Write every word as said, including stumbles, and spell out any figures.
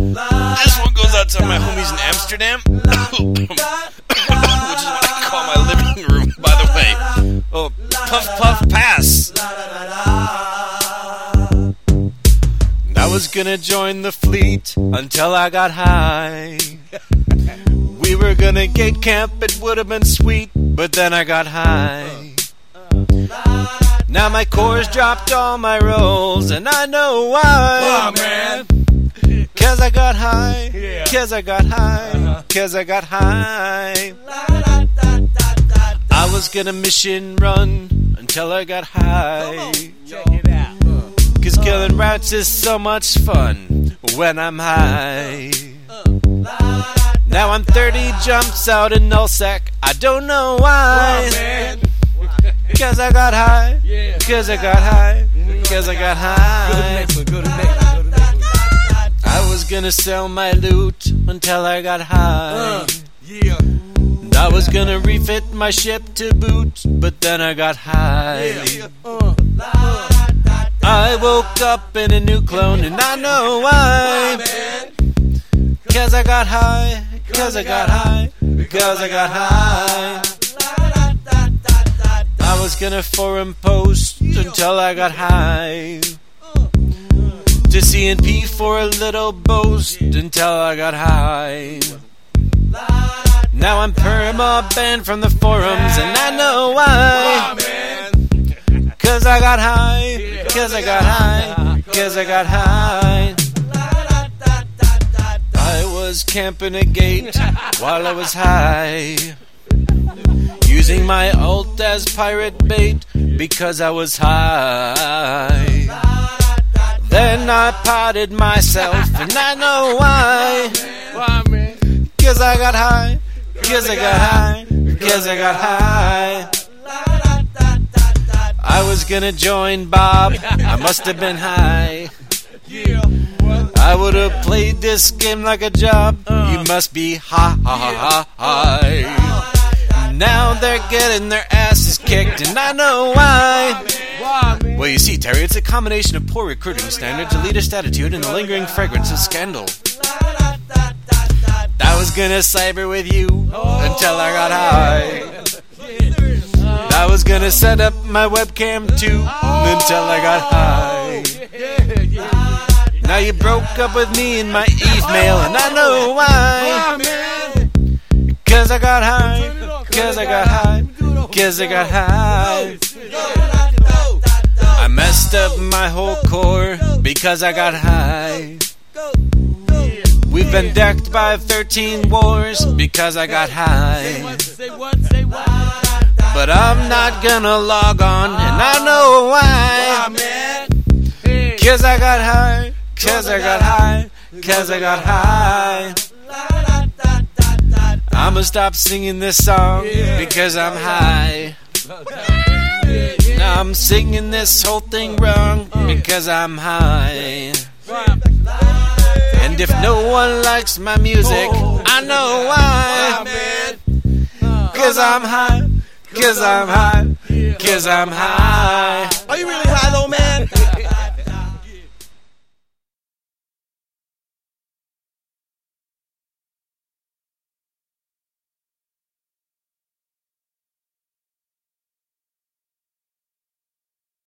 This one goes out to my homies in Amsterdam, which is what I call my living room, by the way. Oh, puff, puff, pass. I was gonna join the fleet until I got high. We were gonna gate camp, it would have been sweet, but then I got high. Now my core's dropped all my rolls, and I know why. Oh, man. Cause I got high, cause I got high, cause I got high. I was gonna mission run until I got high. Check it out. Cause killing rats is so much fun when I'm high. Now I'm thirty jumps out in nullsec, I don't know why. Cause I got high, cause I got high, cause I got high. I was gonna sell my loot until I got high. I was gonna refit my ship to boot, but then I got high. I woke up in a new clone, and I know why. Cause I got high, cause I got high, cause I got high. I was gonna forum post until I got high. To C N P for a little boast until I got high. Now I'm perma banned from the forums, and I know why. Cause I got high, cause I got high, cause I got high. I was camping a gate while I was high, using my ult as pirate bait because I was high. Then I potted myself, and I know why. Cause I got high, cause I got high, cause I got high. I was gonna join Bob, I must have been high. I would have played this game like a job. You must be ha ha ha ha high. Now they're getting their asses kicked, and I know why. Well, you see, Terry, it's a combination of poor recruiting standards, elitist attitude, and the lingering fragrance of scandal. I was gonna cyber with you until I got high. I was gonna set up my webcam too until I got high. Now you broke up with me in my email, and I know why. Cause I got high, cause I got high, cause I got high. I messed up my whole core because I got high. We've been decked by thirteen wars because I got high. But I'm not gonna log on, and I know why. Cause I got high, cause I got high, cause I got high. I'ma stop singing this song because I'm high. Now I'm singing this whole thing wrong because I'm high. And if no one likes my music, I know why. Cause I'm high, cause I'm high, cause I'm high. Are you really high though, man?